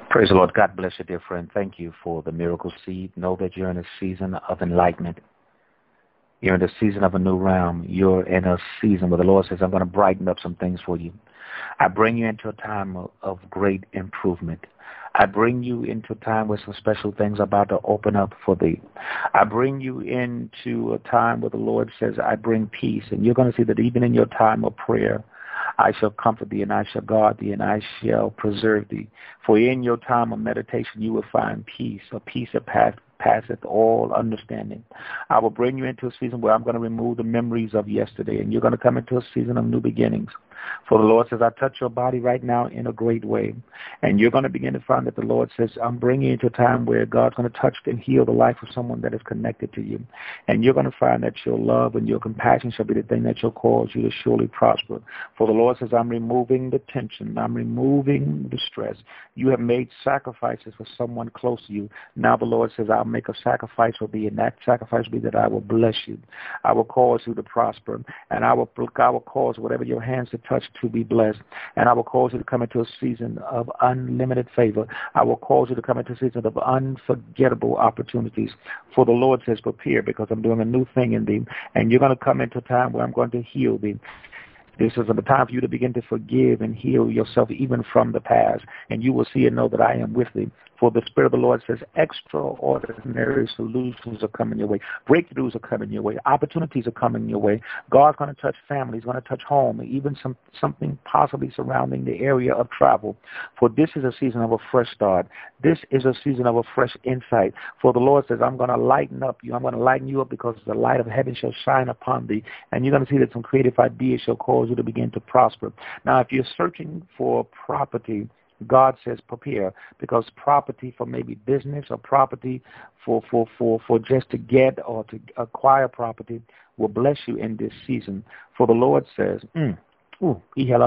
Praise the Lord. God bless you, dear friend. Thank you for the miracle seed. Know that you're in a season of enlightenment. You're in the season of a new realm. You're in a season where the Lord says, I'm going to brighten up some things for you. I bring you into a time of great improvement. I bring you into a time where some special things are about to open up for thee. I bring you into a time where the Lord says, I bring peace. And you're going to see that even in your time of prayer, I shall comfort thee, and I shall guard thee, and I shall preserve thee. For in your time of meditation you will find peace, a peace that passeth all understanding. I will bring you into a season where I'm going to remove the memories of yesterday, and you're going to come into a season of new beginnings. For the Lord says, I touch your body right now in a great way. And you're going to begin to find that the Lord says, I'm bringing you into a time where God's going to touch and heal the life of someone that is connected to you. And you're going to find that your love and your compassion shall be the thing that shall cause you to surely prosper. For the Lord says, I'm removing the tension. I'm removing the stress. You have made sacrifices for someone close to you. Now the Lord says, I'll make a sacrifice for thee, and that sacrifice will be that I will bless you. I will cause you to prosper, and I will cause whatever your hands to touch to be blessed, and I will cause you to come into a season of unlimited favor. I will cause you to come into a season of unforgettable opportunities. For the Lord says, prepare, because I'm doing a new thing in thee, and you're going to come into a time where I'm going to heal thee. This is a time for you to begin to forgive and heal yourself even from the past, and you will see and know that I am with thee. For the Spirit of the Lord says extraordinary solutions are coming your way. Breakthroughs are coming your way. Opportunities are coming your way. God's going to touch families, going to touch home, even something possibly surrounding the area of travel. For this is a season of a fresh start. This is a season of a fresh insight. For the Lord says, I'm going to lighten up you. I'm going to lighten you up because the light of heaven shall shine upon thee. And you're going to see that some creative ideas shall cause you to begin to prosper. Now, if you're searching for property, God says prepare, because property for maybe business or property for just to get or to acquire property will bless you in this season. For the Lord says, the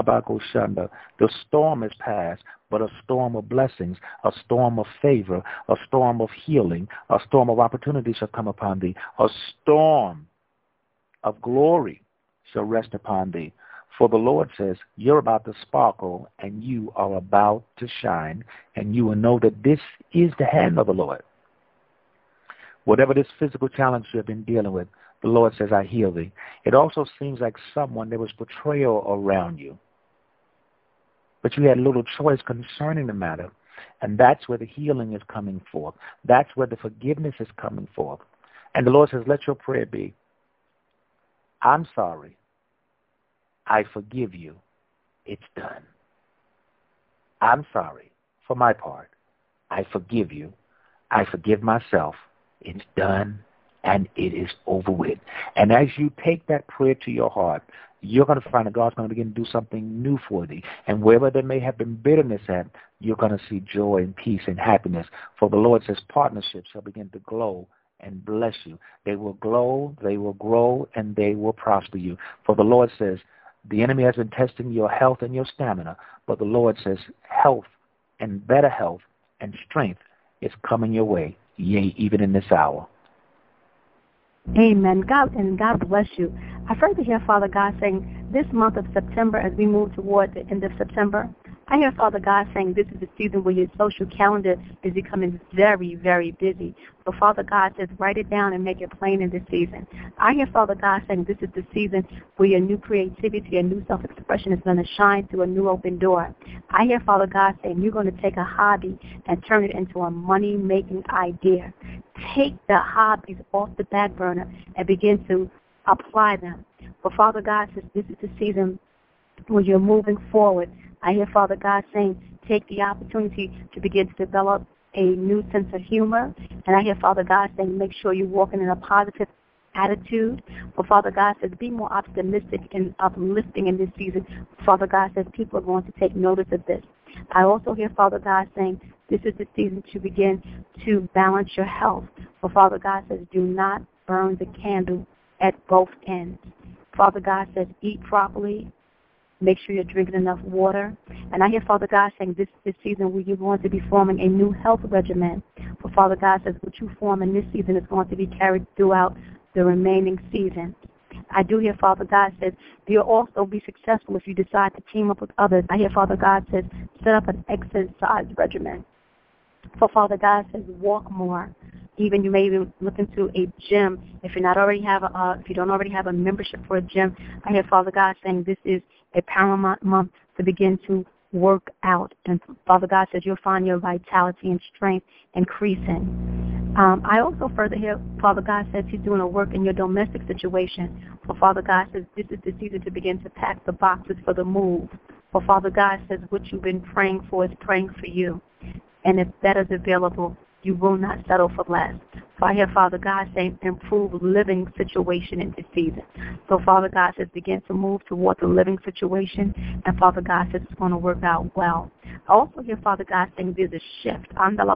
storm is past, but a storm of blessings, a storm of favor, a storm of healing, a storm of opportunity shall come upon thee. A storm of glory shall rest upon thee. For the Lord says, you're about to sparkle, and you are about to shine, and you will know that this is the hand of the Lord. Whatever this physical challenge you have been dealing with, the Lord says, I heal thee. It also seems like there was betrayal around you, but you had little choice concerning the matter, and that's where the healing is coming forth. That's where the forgiveness is coming forth. And the Lord says, let your prayer be, I'm sorry. I forgive you. It's done. I'm sorry. For my part, I forgive you. I forgive myself. It's done, and it is over with. And as you take that prayer to your heart, you're going to find that God's going to begin to do something new for thee. And wherever there may have been bitterness at, you're going to see joy and peace and happiness. For the Lord says partnerships shall begin to glow and bless you. They will glow, they will grow, and they will prosper you. For the Lord says, the enemy has been testing your health and your stamina, but the Lord says health and better health and strength is coming your way, yea, even in this hour. Amen. God bless you. I further hear Father God saying this month of September, as we move toward the end of September, I hear Father God saying this is the season where your social calendar is becoming very, very busy. So Father God says write it down and make it plain in this season. I hear Father God saying this is the season where your new creativity and new self-expression is going to shine through a new open door. I hear Father God saying you're going to take a hobby and turn it into a money-making idea. Take the hobbies off the back burner and begin to apply them. But Father God says this is the season where you're moving forward. I hear Father God saying, take the opportunity to begin to develop a new sense of humor. And I hear Father God saying, make sure you're walking in a positive attitude. But Father God says, be more optimistic and uplifting in this season. Father God says, people are going to take notice of this. I also hear Father God saying, this is the season to begin to balance your health. But Father God says, do not burn the candle at both ends. Father God says, eat properly. Make sure you're drinking enough water. And I hear Father God saying this is the season where you're going to be forming a new health regimen. For Father God says what you form in this season is going to be carried throughout the remaining season. I do hear Father God says you'll also be successful if you decide to team up with others. I hear Father God says set up an exercise regimen. For Father God says, walk more. Even you may even look into a gym if you don't already have a membership for a gym. I hear Father God saying this is a paramount month to begin to work out. And Father God says you'll find your vitality and strength increasing. I also further hear Father God says He's doing a work in your domestic situation. For Father God says this is the season to begin to pack the boxes for the move. For Father God says what you've been praying for is praying for you. And if that is available, you will not settle for less. So I hear Father God saying improve living situation in this season. So Father God says begin to move toward the living situation, and Father God says it's going to work out well. I also hear Father God saying there's a shift.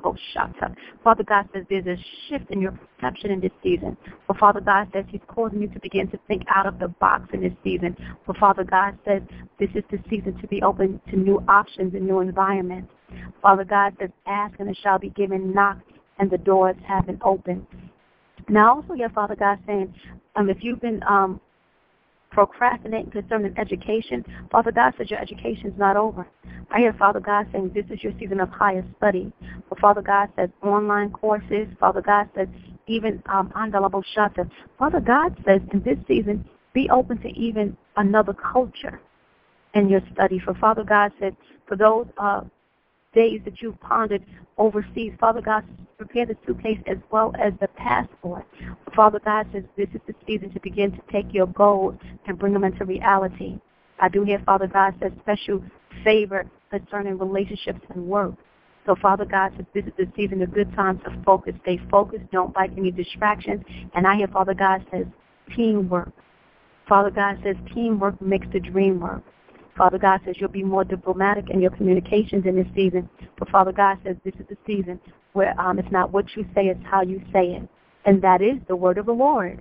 Father God says there's a shift in your perception in this season. For Father God says He's causing you to begin to think out of the box in this season. For Father God says this is the season to be open to new options and new environments. Father God says, ask and it shall be given, knock and the doors have been opened. Now I also hear Father God saying, if you've been procrastinating concerning education, Father God says your education is not over. I hear Father God saying this is your season of higher study. But Father God says online courses. Father God says even Andalabo Shata. Father God says in this season, be open to even another culture in your study. For Father God said, for those days that you've pondered overseas, Father God says, prepare the suitcase as well as the passport. Father God says this is the season to begin to take your goals and bring them into reality. I do hear Father God says special favor concerning relationships and work. So Father God says this is the season, a good time to focus. Stay focused. Don't bite any distractions. And I hear Father God says teamwork. Father God says teamwork makes the dream work. Father God says you'll be more diplomatic in your communications in this season. But Father God says this is the season where it's not what you say, it's how you say it. And that is the word of the Lord.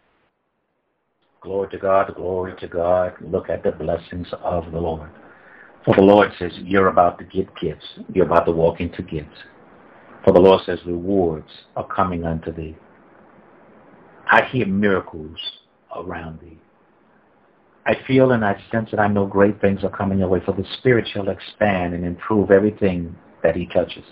Glory to God, glory to God. Look at the blessings of the Lord. For the Lord says you're about to get gifts. You're about to walk into gifts. For the Lord says rewards are coming unto thee. I hear miracles around thee. I feel and I sense and I know great things are coming your way, for the Spirit shall expand and improve everything that He touches.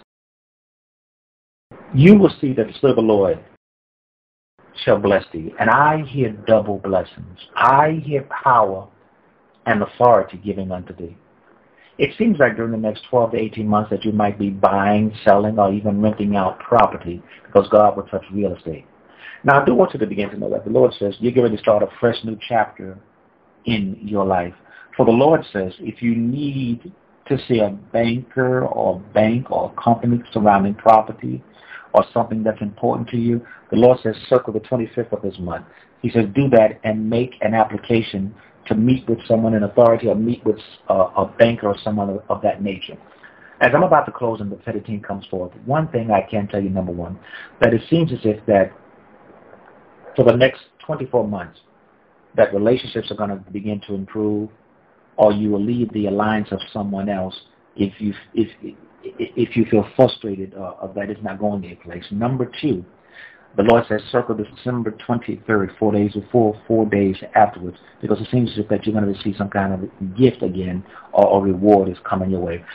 You will see that the Spirit of the Lord shall bless thee. And I hear double blessings. I hear power and authority giving unto thee. It seems like during the next 12 to 18 months that you might be buying, selling, or even renting out property because God will touch real estate. Now, I do want you to begin to know that the Lord says you're going to start a fresh new chapter in your life. For the Lord says if you need to see a banker or bank or a company surrounding property or something that's important to you, the Lord says circle the 25th of this month. He says do that and make an application to meet with someone in authority or meet with a banker or someone of that nature. As I'm about to close and the prophetic team comes forth, one thing I can tell you, number one, that it seems as if that for the next 24 months, that relationships are going to begin to improve, or you will leave the alliance of someone else if you feel frustrated of that it's not going anyplace. Number two, the Lord says circle December 23rd, 4 days before, 4 days afterwards, because it seems as if that you're going to receive some kind of gift again, or a reward is coming your way.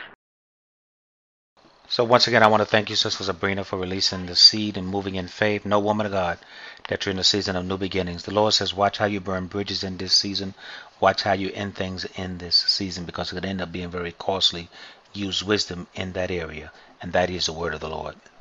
So once again, I want to thank you, Sister Sabrina, for releasing the seed and moving in faith. No, woman of God, that you're in the season of new beginnings. The Lord says, watch how you burn bridges in this season. Watch how you end things in this season, because it could end up being very costly. Use wisdom in that area, and that is the word of the Lord.